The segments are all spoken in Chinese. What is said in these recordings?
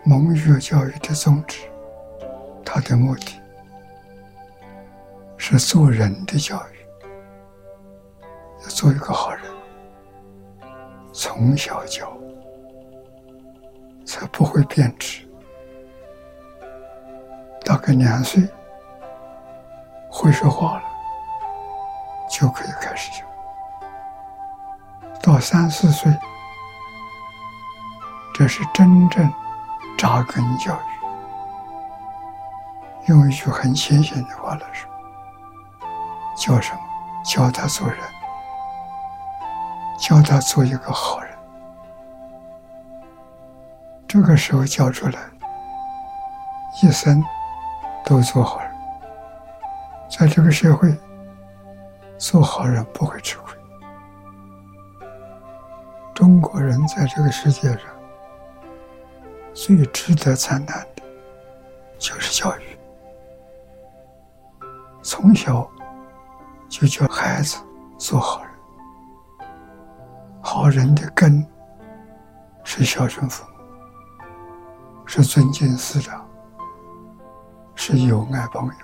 蒙育教育的宗旨，它的目的是做人的教育，要做一个好人，从小教，才不会变质。大概2岁会说话了，就可以开始教。到3、4岁，这是真正扎根教育。用一句很浅显的话来说，教什么？教他做人，教他做一个好人。这个时候教出来，一生都做好人。在这个社会，做好人不会吃亏。中国人在这个世界上最值得赞叹的就是教育。从小就教孩子做好人，好人的根是孝顺父母，是尊敬师长，是友爱朋友。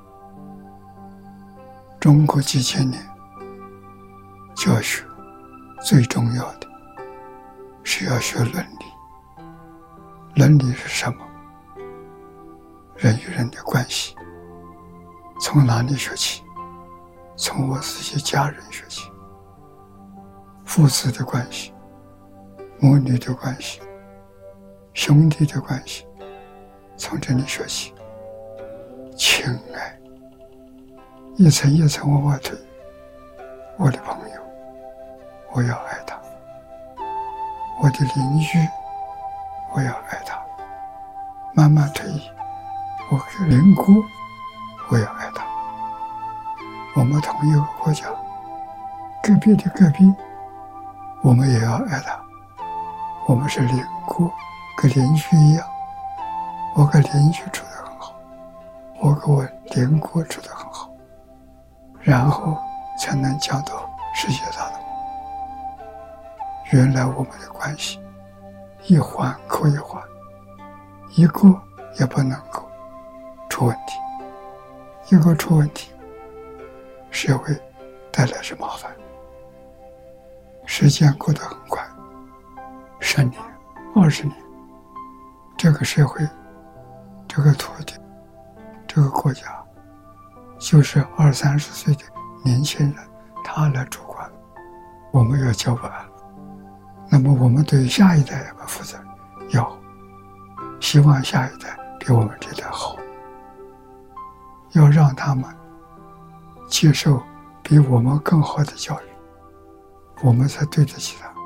中国几千年教学最重要的是要学伦理。伦理是什么？人与人的关系，从哪里学起？从我自己家人学起。父子的关系，母女的关系，兄弟的关系，从这里学起。情爱一层一层往外推。我的朋友，我要爱他；我的邻居，我要爱他。慢慢推移，我的邻国，我要爱他。我们同一个国家，隔壁的隔壁，我们也要爱他。我们是邻国，跟邻居一样。我跟邻居处得很好，我跟我邻国处得很好，然后才能讲到世界大同。原来我们的关系一环扣一环，一个也不能够出问题，一个出问题，社会带来是麻烦。时间过得很快，10年、20年，这个社会、这个土地、这个国家，就是20、30岁的年轻人，他来主管，我们要教不完了。那么我们对下一代要不要负责？要，希望下一代比我们这代好，要让他们接受比我们更好的教育，我们才对得起他。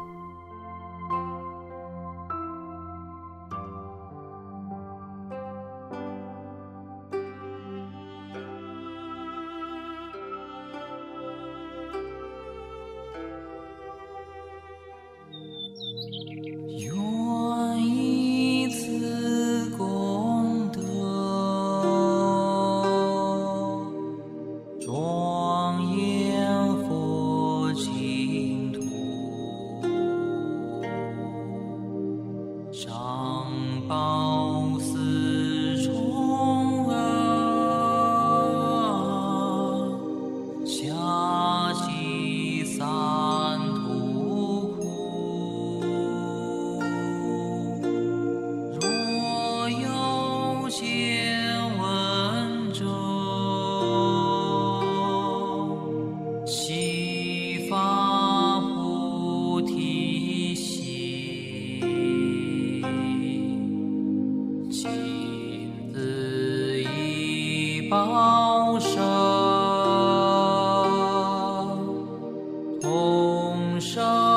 报身同生。